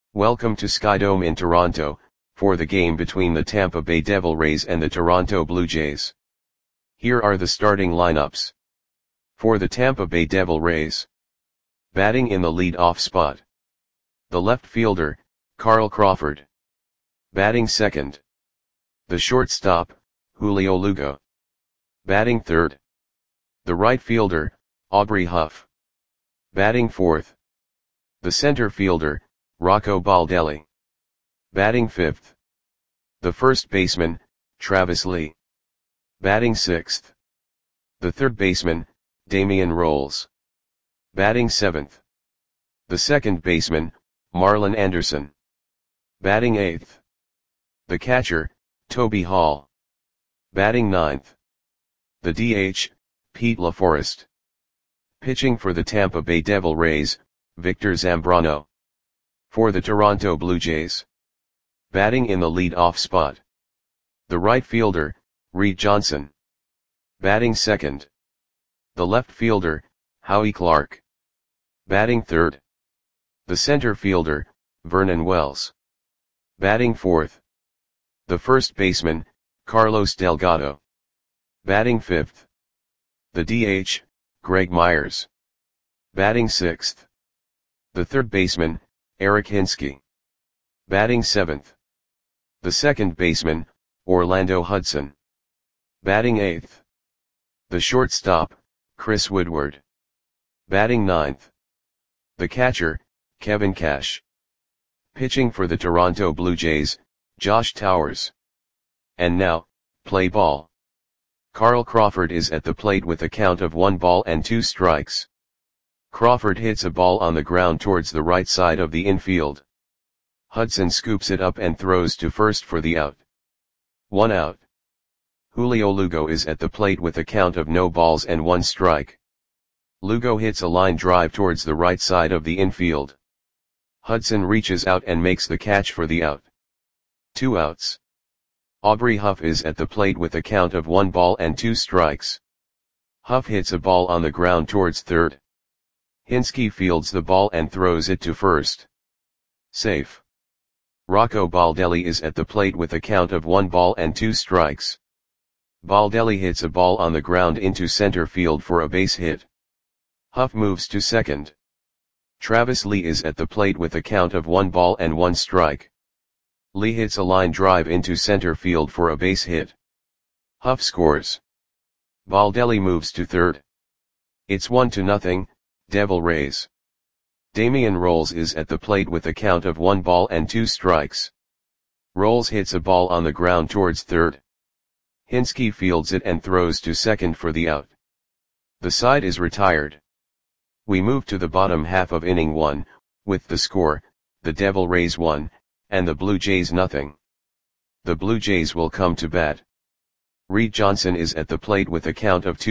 Welcome to Skydome in Toronto, for the game between the Tampa Bay Devil Rays and the Toronto Blue Jays. Here are the starting lineups. For the Tampa Bay Devil Rays. Batting in the lead-off spot. The left fielder, Carl Crawford. Batting second. The shortstop, Julio Lugo. Batting third. The right fielder, Aubrey Huff. Batting fourth. The center fielder, Rocco Baldelli. Batting fifth. The first baseman, Travis Lee. Batting sixth. The third baseman, Damian Rolls. Batting seventh. The second baseman, Marlon Anderson. Batting eighth. The catcher, Toby Hall. Batting ninth. The DH, Pete LaForest. Pitching for the Tampa Bay Devil Rays, Victor Zambrano. For the Toronto Blue Jays. Batting in the lead-off spot. The right fielder, Reed Johnson. Batting second. The left fielder, Howie Clark. Batting third. The center fielder, Vernon Wells. Batting fourth. The first baseman, Carlos Delgado. Batting fifth. The DH, Greg Myers. Batting sixth. The third baseman, Eric Hinske. Batting seventh. The second baseman, Orlando Hudson. Batting eighth. The shortstop, Chris Woodward. Batting ninth. The catcher, Kevin Cash. Pitching for the Toronto Blue Jays, Josh Towers. And now, play ball. Carl Crawford is at the plate with a count of 1-2. Crawford hits a ball on the ground towards the right side of the infield. Hudson scoops it up and throws to first for the out. 1 out. Julio Lugo is at the plate with a count of 0-1. Lugo hits a line drive towards the right side of the infield. Hudson reaches out and makes the catch for the out. 2 outs. Aubrey Huff is at the plate with a count of 1-2. Huff hits a ball on the ground towards third. Hinske fields the ball and throws it to first. Safe. Rocco Baldelli is at the plate with a count of 1-2. Baldelli hits a ball on the ground into center field for a base hit. Huff moves to second. Travis Lee is at the plate with a count of 1-1. Lee hits a line drive into center field for a base hit. Huff scores. Baldelli moves to third. It's 1-0, Devil Rays. Damian Rolls is at the plate with a count of 1-2. Rolls hits a ball on the ground towards third. Hinske fields it and throws to second for the out. The side is retired. We move to the bottom half of inning 1, with the score, the Devil Rays 1, and the Blue Jays 0. The Blue Jays will come to bat. Reed Johnson is at the plate with a count of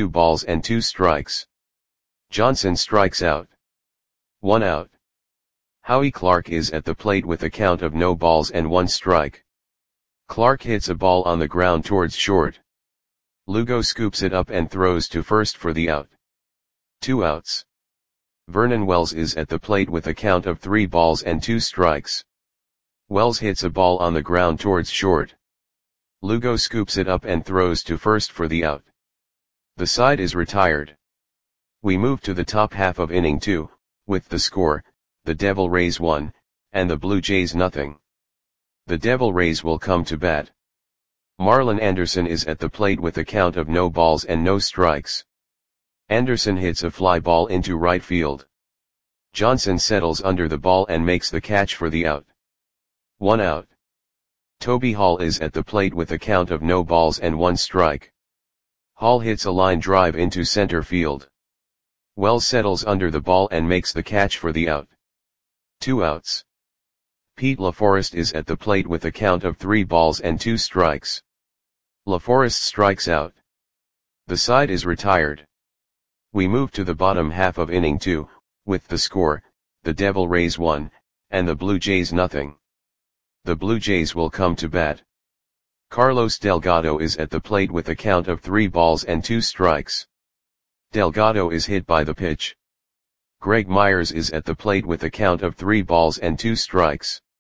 2-2. Johnson strikes out. 1 out. Howie Clark is at the plate with a count of 0-1. Clark hits a ball on the ground towards short. Lugo scoops it up and throws to first for the out. 2 outs. Vernon Wells is at the plate with a count of 3-2. Wells hits a ball on the ground towards short. Lugo scoops it up and throws to first for the out. The side is retired. We move to the top half of inning 2, with the score, the Devil Rays 1, and the Blue Jays 0. The Devil Rays will come to bat. Marlon Anderson is at the plate with a count of 0-0. Anderson hits a fly ball into right field. Johnson settles under the ball and makes the catch for the out. 1 out. Toby Hall is at the plate with a count of 0-1. Hall hits a line drive into center field. Wells settles under the ball and makes the catch for the out. 2 outs. Pete LaForest is at the plate with a count of 3-2. LaForest strikes out. The side is retired. We move to the bottom half of inning 2, with the score, the Devil Rays 1, and the Blue Jays 0. The Blue Jays will come to bat. Carlos Delgado is at the plate with a count of 3-2. Delgado is hit by the pitch. Greg Myers is at the plate with a count of 3-2.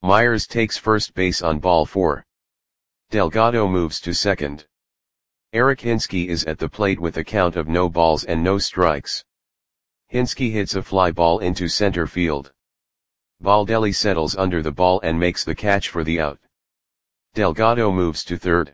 Myers takes first base on ball 4. Delgado moves to second. Eric Hinske is at the plate with a count of no balls and no strikes. Hinske hits a fly ball into center field. Baldelli settles under the ball and makes the catch for the out. Delgado moves to third.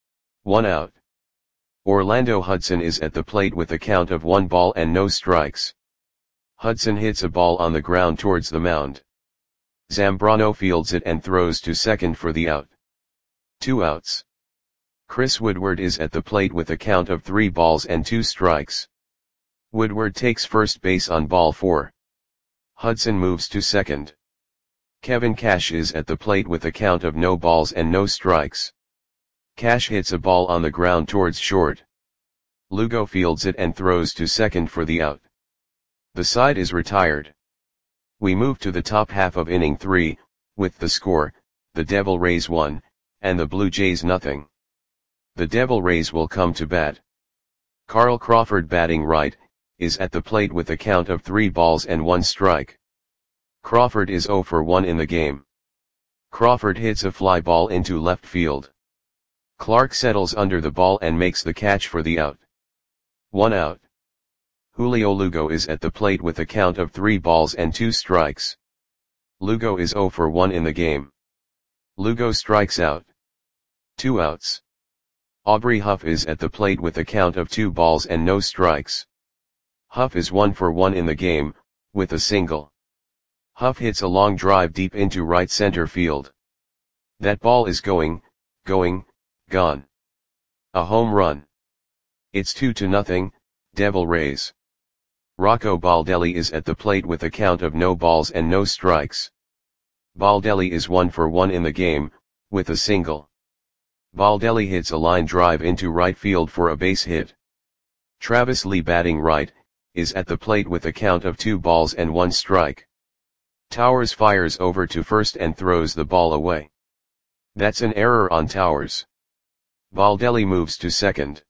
1 out. Orlando Hudson is at the plate with a count of 1 ball and no strikes. Hudson hits a ball on the ground towards the mound. Zambrano fields it and throws to second for the out. 2 outs. Chris Woodward is at the plate with a count of 3 balls and 2 strikes. Woodward takes first base on ball 4. Hudson moves to second. Kevin Cash is at the plate with a count of no balls and no strikes. Cash hits a ball on the ground towards short. Lugo fields it and throws to second for the out. The side is retired. We move to the top half of inning 3, with the score, the Devil Rays 1, and the Blue Jays nothing. The Devil Rays will come to bat. Carl Crawford, batting right, is at the plate with a count of 3 balls and 1 strike. Crawford is 0 for 1 in the game. Crawford hits a fly ball into left field. Clark settles under the ball and makes the catch for the out. 1 out. Julio Lugo is at the plate with a count of 3 balls and 2 strikes. Lugo is 0 for 1 in the game. Lugo strikes out. 2 outs. Aubrey Huff is at the plate with a count of 2 balls and no strikes. Huff is 1 for 1 in the game, with a single. Huff hits a long drive deep into right center field. That ball is going, gone. A home run. It's 2-0, Devil Rays. Rocco Baldelli is at the plate with a count of no balls and no strikes. Baldelli is 1 for 1 in the game, with a single. Baldelli hits a line drive into right field for a base hit. Travis Lee, batting right, is at the plate with a count of 2 balls and 1 strike. Towers fires over to first and throws the ball away. That's an error on Towers. Baldelli moves to second.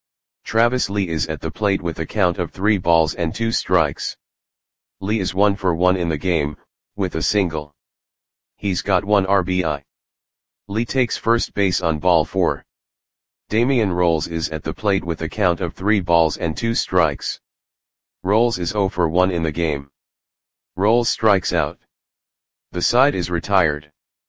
Travis Lee is at the plate with a count of 3 balls and 2 strikes. Lee is 1 for 1 in the game, with a single. He's got 1 RBI. Lee takes first base on ball 4. Damian Rolls is at the plate with a count of 3 balls and 2 strikes. Rolls is 0 for 1 in the game. Rolls strikes out. The side is retired.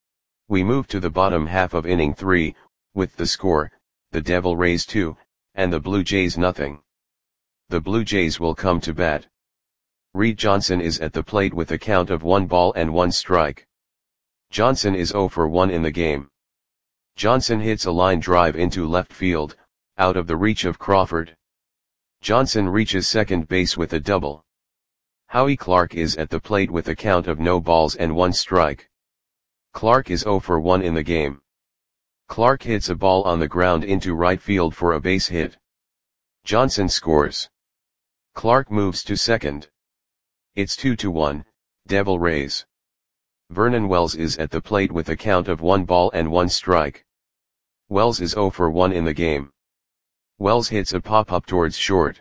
We move to the bottom half of inning 3, with the score, the Devil Rays 2, and the Blue Jays nothing. The Blue Jays will come to bat. Reed Johnson is at the plate with a count of 1 ball and 1 strike. Johnson is 0 for 1 in the game. Johnson hits a line drive into left field, out of the reach of Crawford. Johnson reaches second base with a double. Howie Clark is at the plate with a count of no balls and 1 strike. Clark is 0 for 1 in the game. Clark hits a ball on the ground into right field for a base hit. Johnson scores. Clark moves to second. It's 2-1, Devil Rays. Vernon Wells is at the plate with a count of 1 ball and 1 strike. Wells is 0 for 1 in the game. Wells hits a pop-up towards short.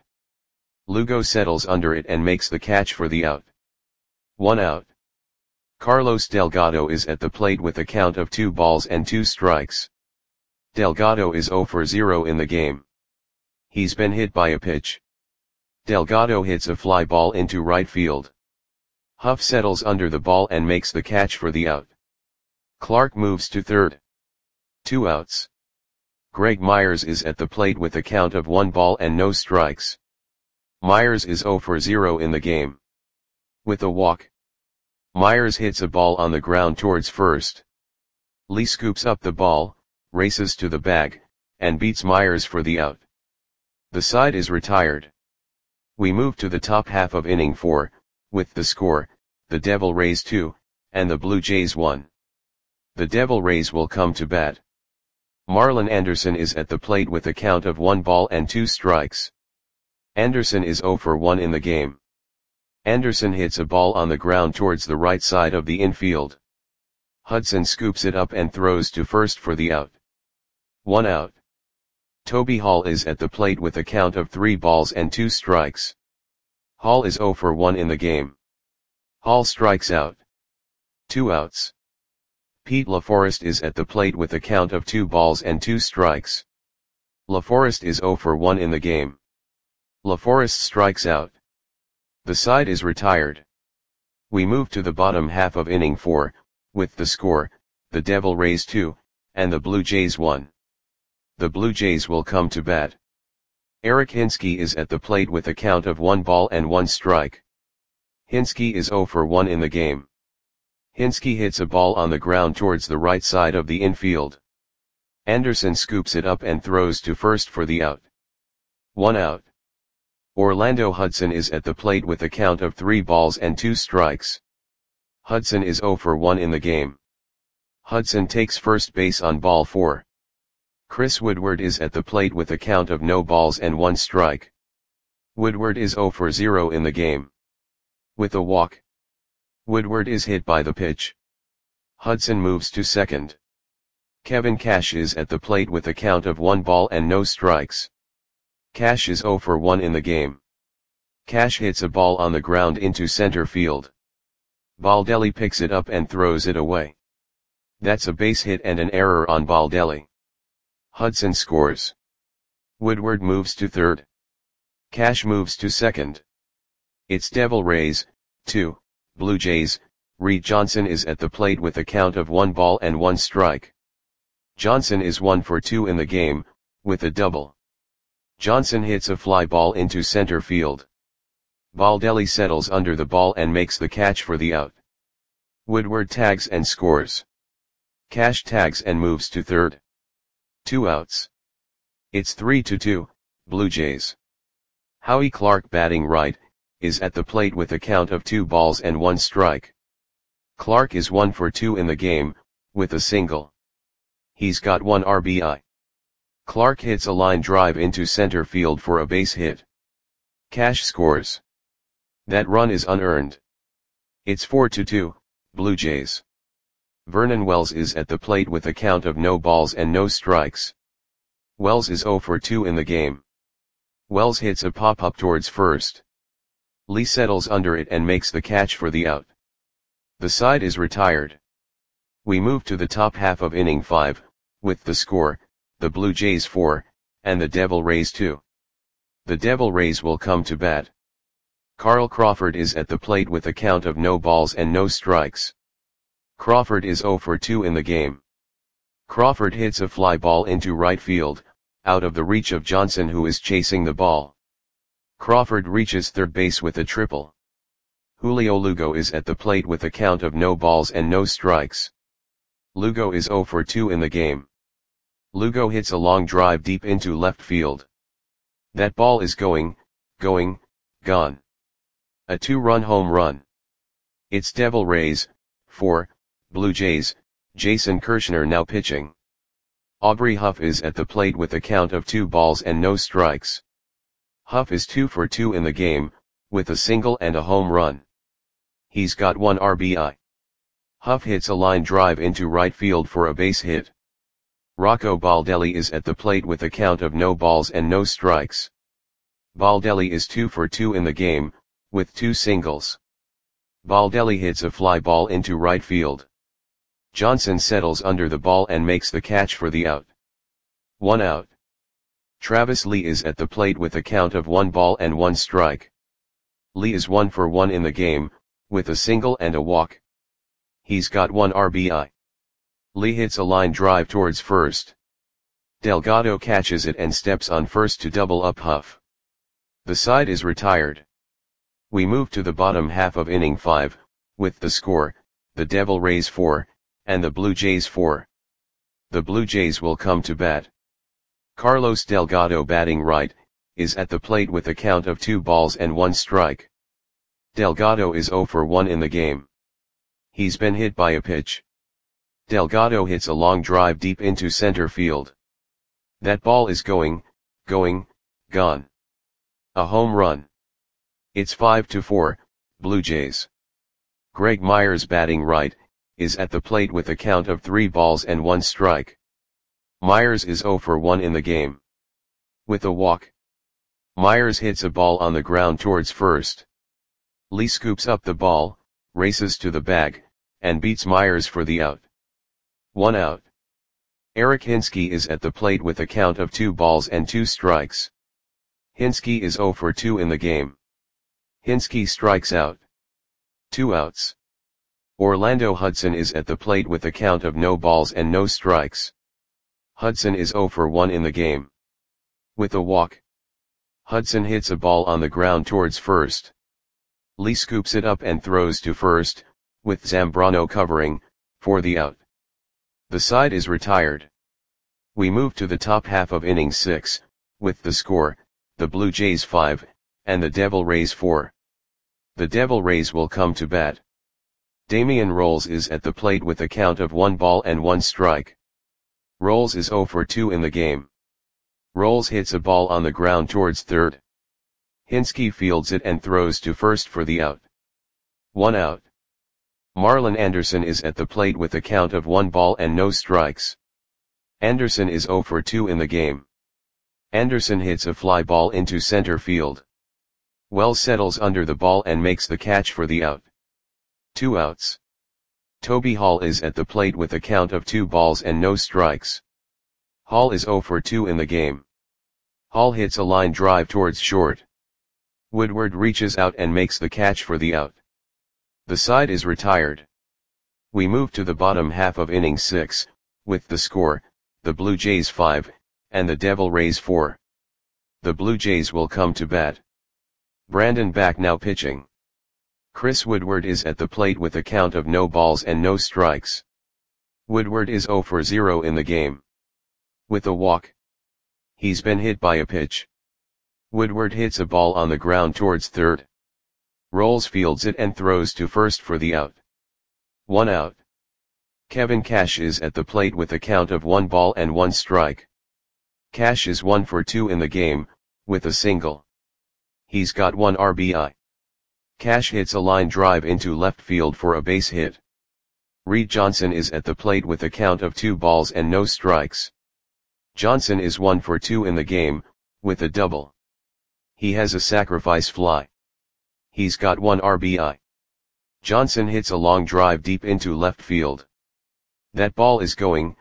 Lugo settles under it and makes the catch for the out. 1 out. Carlos Delgado is at the plate with a count of 2 balls and 2 strikes. Delgado is 0 for 0 in the game. He's been hit by a pitch. Delgado hits a fly ball into right field. Huff settles under the ball and makes the catch for the out. Clark moves to third. 2 outs. Greg Myers is at the plate with a count of 1 ball and no strikes. Myers is 0 for 0 in the game. With a walk. Myers hits a ball on the ground towards first. Lee scoops up the ball, races to the bag, and beats Myers for the out. The side is retired. We move to the top half of inning 4, with the score, the Devil Rays 2, and the Blue Jays 1. The Devil Rays will come to bat. Marlon Anderson is at the plate with a count of 1 ball and 2 strikes. Anderson is 0 for 1 in the game. Anderson hits a ball on the ground towards the right side of the infield. Hudson scoops it up and throws to first for the out. 1 out. Toby Hall is at the plate with a count of 3 balls and 2 strikes. Hall is 0 for 1 in the game. Hall strikes out. 2 outs. Pete LaForest is at the plate with a count of 2 balls and 2 strikes. LaForest is 0 for 1 in the game. LaForest strikes out. The side is retired. We move to the bottom half of inning 4, with the score, the Devil Rays 2, and the Blue Jays 1. The Blue Jays will come to bat. Eric Hinske is at the plate with a count of 1 ball and 1 strike. Hinske is 0 for 1 in the game. Hinske hits a ball on the ground towards the right side of the infield. Anderson scoops it up and throws to first for the out. 1 out. Orlando Hudson is at the plate with a count of 3 balls and 2 strikes. Hudson is 0 for 1 in the game. Hudson takes first base on ball 4. Chris Woodward is at the plate with a count of no balls and 1 strike. Woodward is 0 for 0 in the game. With a walk, Woodward is hit by the pitch. Hudson moves to second. Kevin Cash is at the plate with a count of 1 ball and no strikes. Cash is 0 for 1 in the game. Cash hits a ball on the ground into center field. Baldelli picks it up and throws it away. That's a base hit and an error on Baldelli. Hudson scores. Woodward moves to third. Cash moves to second. It's Devil Rays, 2, Blue Jays. Reed Johnson is at the plate with a count of 1 ball and 1 strike. Johnson is 1 for 2 in the game, with a double. Johnson hits a fly ball into center field. Baldelli settles under the ball and makes the catch for the out. Woodward tags and scores. Cash tags and moves to third. 2 outs. It's 3-2, Blue Jays. Howie Clark, batting right, is at the plate with a count of 2 balls and 1 strike. Clark is 1 for 2 in the game, with a single. He's got 1 RBI. Clark hits a line drive into center field for a base hit. Cash scores. That run is unearned. It's 4-2, Blue Jays. Vernon Wells is at the plate with a count of no balls and no strikes. Wells is 0 for 2 in the game. Wells hits a pop-up towards first. Lee settles under it and makes the catch for the out. The side is retired. We move to the top half of inning 5, with the score, the Blue Jays 4, and the Devil Rays 2. The Devil Rays will come to bat. Carl Crawford is at the plate with a count of no balls and no strikes. Crawford is 0 for 2 in the game. Crawford hits a fly ball into right field, out of the reach of Johnson, who is chasing the ball. Crawford reaches third base with a triple. Julio Lugo is at the plate with a count of no balls and no strikes. Lugo is 0 for 2 in the game. Lugo hits a long drive deep into left field. That ball is gone. A 2-run home run. It's Devil Rays, 4, Blue Jays. Jason Kirshner now pitching. Aubrey Huff is at the plate with a count of 2 balls and no strikes. Huff is 2 for 2 in the game, with a single and a home run. He's got 1 RBI. Huff hits a line drive into right field for a base hit. Rocco Baldelli is at the plate with a count of no balls and no strikes. Baldelli is 2 for 2 in the game, with 2 singles. Baldelli hits a fly ball into right field. Johnson settles under the ball and makes the catch for the out. 1 out. Travis Lee is at the plate with a count of 1 ball and 1 strike. Lee is 1 for 1 in the game, with a single and a walk. He's got 1 RBI. Lee hits a line drive towards first. Delgado catches it and steps on first to double up Huff. The side is retired. We move to the bottom half of inning 5, with the score, the Devil Rays 4, and the Blue Jays 4. The Blue Jays will come to bat. Carlos Delgado, batting right, is at the plate with a count of 2 balls and 1 strike. Delgado is 0 for 1 in the game. He's been hit by a pitch. Delgado hits a long drive deep into center field. That ball is gone. A home run. It's 5-4, Blue Jays. Greg Myers, batting right, is at the plate with a count of 3 balls and 1 strike. Myers is 0 for 1 in the game. With a walk, Myers hits a ball on the ground towards first. Lee scoops up the ball, races to the bag, and beats Myers for the out. 1 out. Eric Hinske is at the plate with a count of 2 balls and 2 strikes. Hinske is 0 for 2 in the game. Hinske strikes out. 2 outs. Orlando Hudson is at the plate with a count of no balls and no strikes. Hudson is 0 for 1 in the game. With a walk, Hudson hits a ball on the ground towards first. Lee scoops it up and throws to first, with Zambrano covering, for the out. The side is retired. We move to the top half of inning 6, with the score, the Blue Jays 5, and the Devil Rays 4. The Devil Rays will come to bat. Damian Rolls is at the plate with a count of 1 ball and 1 strike. Rolls is 0 for 2 in the game. Rolls hits a ball on the ground towards third. Hinske fields it and throws to first for the out. 1 out. Marlon Anderson is at the plate with a count of 1 ball and no strikes. Anderson is 0 for 2 in the game. Anderson hits a fly ball into center field. Wells settles under the ball and makes the catch for the out. 2 outs. Toby Hall is at the plate with a count of 2 balls and no strikes. Hall is 0 for 2 in the game. Hall hits a line drive towards short. Woodward reaches out and makes the catch for the out. The side is retired. We move to the bottom half of inning 6, with the score, the Blue Jays 5, and the Devil Rays 4. The Blue Jays will come to bat. Brandon Back now pitching. Chris Woodward is at the plate with a count of no balls and no strikes. Woodward is 0 for 0 in the game. With a walk. He's been hit by a pitch. Woodward hits a ball on the ground towards third. Rolls fields it and throws to first for the out. 1 out. Kevin Cash is at the plate with a count of 1 ball and 1 strike. Cash is 1 for 2 in the game, with a single. He's got 1 RBI. Cash hits a line drive into left field for a base hit. Reed Johnson is at the plate with a count of 2 balls and no strikes. Johnson is 1 for 2 in the game, with a double. He has a sacrifice fly. He's got 1 RBI. Johnson hits a long drive deep into left field. That ball is gone.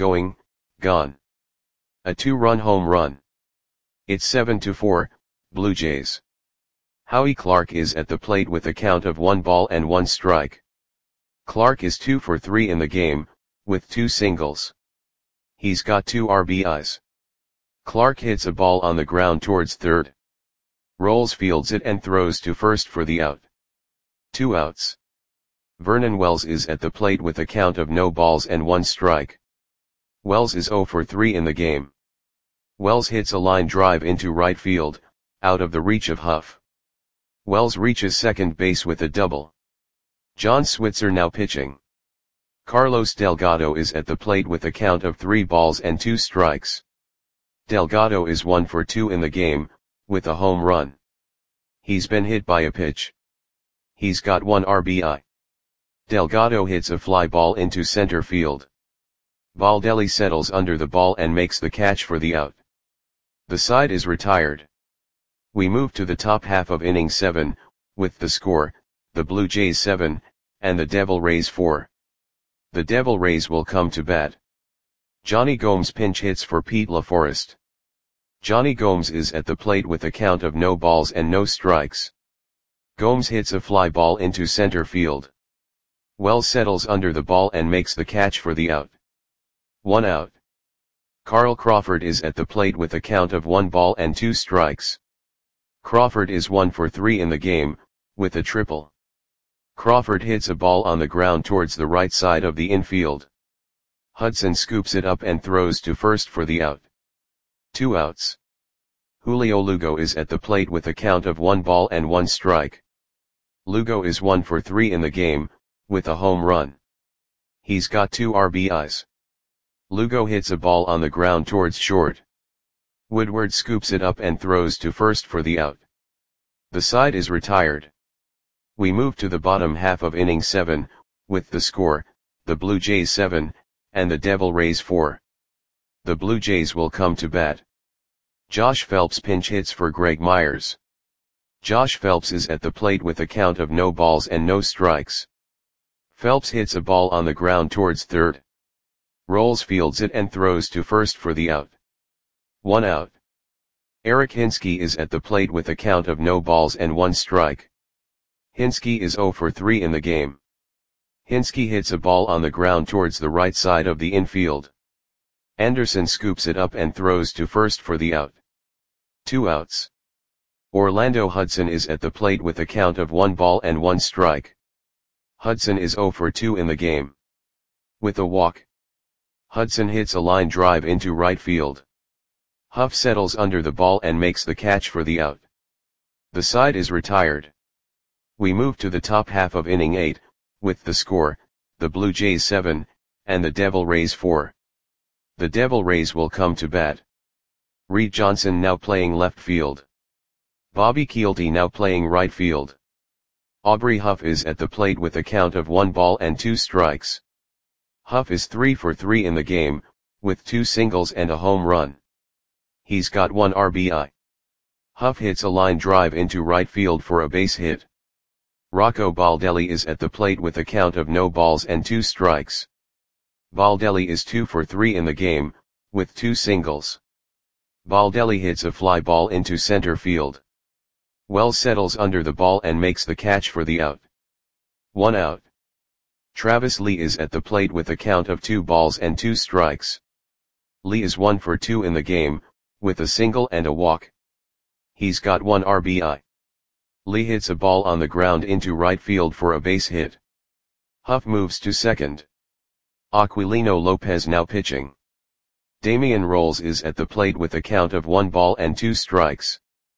A 2-run home run. It's 7-4, Blue Jays. Howie Clark is at the plate with a count of 1 ball and 1 strike. Clark is 2 for 3 in the game, with 2 singles. He's got 2 RBIs. Clark hits a ball on the ground towards third. Rolls fields it and throws to first for the out. 2 outs. Vernon Wells is at the plate with a count of no balls and 1 strike. Wells is 0 for 3 in the game. Wells hits a line drive into right field, out of the reach of Huff. Wells reaches second base with a double. John Switzer now pitching. Carlos Delgado is at the plate with a count of 3 balls and 2 strikes. Delgado is 1 for 2 in the game, with a home run. He's been hit by a pitch. He's got 1 RBI. Delgado hits a fly ball into center field. Baldelli settles under the ball and makes the catch for the out. The side is retired. We move to the top half of inning 7, with the score, the Blue Jays 7, and the Devil Rays 4. The Devil Rays will come to bat. Johnny Gomes pinch hits for Pete LaForest. Johnny Gomes is at the plate with a count of no balls and no strikes. Gomes hits a fly ball into center field. Wells settles under the ball and makes the catch for the out. 1 out. Carl Crawford is at the plate with a count of 1 ball and 2 strikes. Crawford is 1 for 3 in the game, with a triple. Crawford hits a ball on the ground towards the right side of the infield. Hudson scoops it up and throws to first for the out. 2 outs. Julio Lugo is at the plate with a count of 1 ball and 1 strike. Lugo is 1 for 3 in the game, with a home run. He's got 2 RBIs. Lugo hits a ball on the ground towards short. Woodward scoops it up and throws to first for the out. The side is retired. We move to the bottom half of inning 7, with the score, the Blue Jays 7, and the Devil Rays 4. The Blue Jays will come to bat. Josh Phelps pinch hits for Greg Myers. Josh Phelps is at the plate with a count of no balls and no strikes. Phelps hits a ball on the ground towards third. Rolls fields it and throws to first for the out. 1 out. Eric Hinske is at the plate with a count of no balls and 1 strike. Hinske is 0 for 3 in the game. Hinske hits a ball on the ground towards the right side of the infield. Anderson scoops it up and throws to first for the out. 2 outs. Orlando Hudson is at the plate with a count of 1 ball and 1 strike. Hudson is 0 for 2 in the game. With a walk, Hudson hits a line drive into right field. Huff settles under the ball and makes the catch for the out. The side is retired. We move to the top half of inning 8, with the score, the Blue Jays 7, and the Devil Rays 4. The Devil Rays will come to bat. Reed Johnson now playing left field. Bobby Kielty now playing right field. Aubrey Huff is at the plate with a count of 1 ball and 2 strikes. Huff is 3 for 3 in the game, with 2 singles and a home run. He's got 1 RBI. Huff hits a line drive into right field for a base hit. Rocco Baldelli is at the plate with a count of no balls and 2 strikes. Baldelli is 2 for 3 in the game, with 2 singles. Baldelli hits a fly ball into center field. Wells settles under the ball and makes the catch for the out. 1 out. Travis Lee is at the plate with a count of 2 balls and 2 strikes. Lee is 1 for 2 in the game, with a single and a walk. He's got 1 RBI. Lee hits a ball on the ground into right field for a base hit. Huff moves to second. Aquilino Lopez now pitching. Damian Rolls is at the plate with a count of 1 ball and 2 strikes.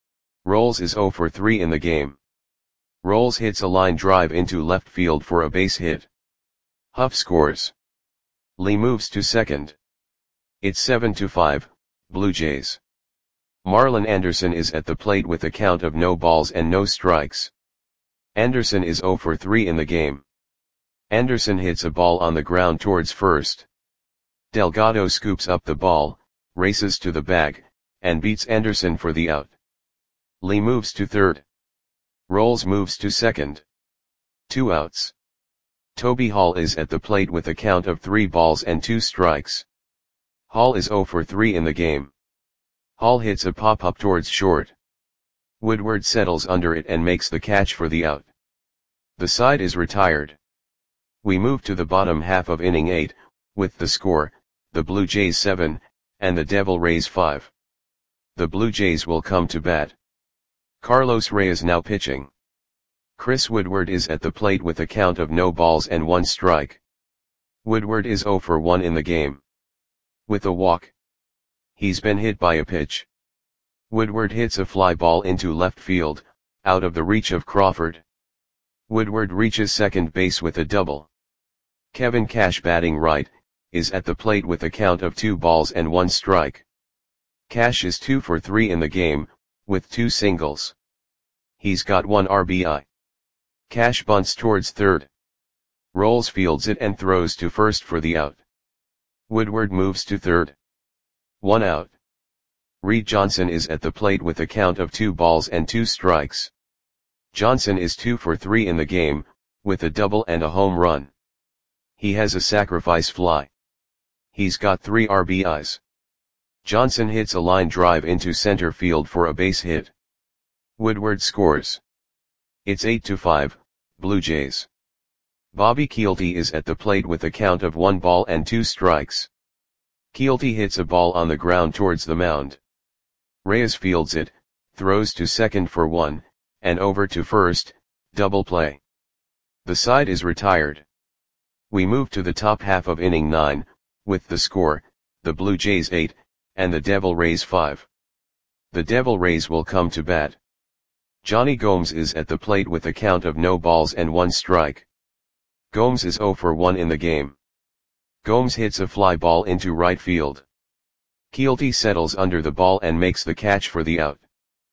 Rolls is 0 for 3 in the game. Rolls hits a line drive into left field for a base hit. Huff scores. Lee moves to second. It's 7-5, Blue Jays. Marlon Anderson is at the plate with a count of no balls and no strikes. Anderson is 0 for 3 in the game. Anderson hits a ball on the ground towards first. Delgado scoops up the ball, races to the bag, and beats Anderson for the out. Lee moves to third. Rolls moves to second. 2 outs. Toby Hall is at the plate with a count of 3 balls and 2 strikes. Hall is 0 for 3 in the game. Hall hits a pop-up towards short. Woodward settles under it and makes the catch for the out. The side is retired. We move to the bottom half of inning 8, with the score, the Blue Jays 7, and the Devil Rays 5. The Blue Jays will come to bat. Carlos Reyes now pitching. Chris Woodward is at the plate with a count of no balls and 1 strike. Woodward is 0 for 1 in the game. With a walk. He's been hit by a pitch. Woodward hits a fly ball into left field, out of the reach of Crawford. Woodward reaches second base with a double. Kevin Cash batting right, is at the plate with a count of 2 balls and 1 strike. Cash is 2 for 3 in the game, with 2 singles. He's got 1 RBI. Cash bunts towards third. Rolls fields it and throws to first for the out. Woodward moves to third. 1 out. Reed Johnson is at the plate with a count of 2 balls and 2 strikes. Johnson is 2 for 3 in the game, with a double and a home run. He has a sacrifice fly. He's got 3 RBIs. Johnson hits a line drive into center field for a base hit. Woodward scores. It's 8-5, Blue Jays. Bobby Kielty is at the plate with a count of 1 ball and 2 strikes. Kielty hits a ball on the ground towards the mound. Reyes fields it, throws to second for 1, and over to first, double play. The side is retired. We move to the top half of inning 9, with the score, the Blue Jays 8, and the Devil Rays 5. The Devil Rays will come to bat. Johnny Gomes is at the plate with a count of no balls and 1 strike. Gomes is 0 for 1 in the game. Gomes hits a fly ball into right field. Kielty settles under the ball and makes the catch for the out.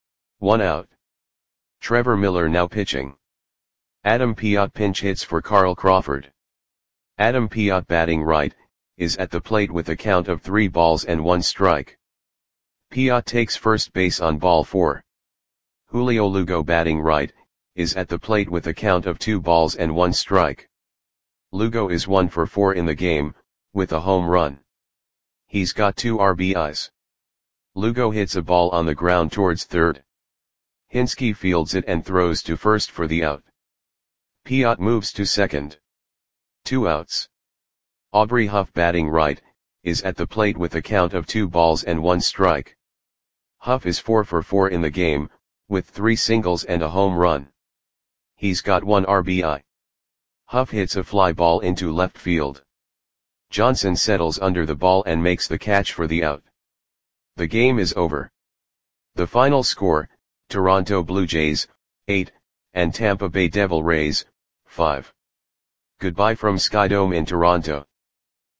1 out. Trevor Miller now pitching. Adam Piot pinch hits for Carl Crawford. Adam Piot batting right, is at the plate with a count of 3 balls and 1 strike. Piot takes first base on ball 4. Julio Lugo batting right, is at the plate with a count of 2 balls and 1 strike. Lugo is 1 for 4 in the game, with a home run. He's got 2 RBIs. Lugo hits a ball on the ground towards third. Hinske fields it and throws to first for the out. Piot moves to second. 2 outs. Aubrey Huff, batting right, is at the plate with a count of 2 balls and 1 strike. Huff is 4 for 4 in the game, with 3 singles and a home run. He's got 1 RBI. Huff hits a fly ball into left field. Johnson settles under the ball and makes the catch for the out. The game is over. The final score, Toronto Blue Jays, 8, and Tampa Bay Devil Rays, 5. Goodbye from Skydome in Toronto.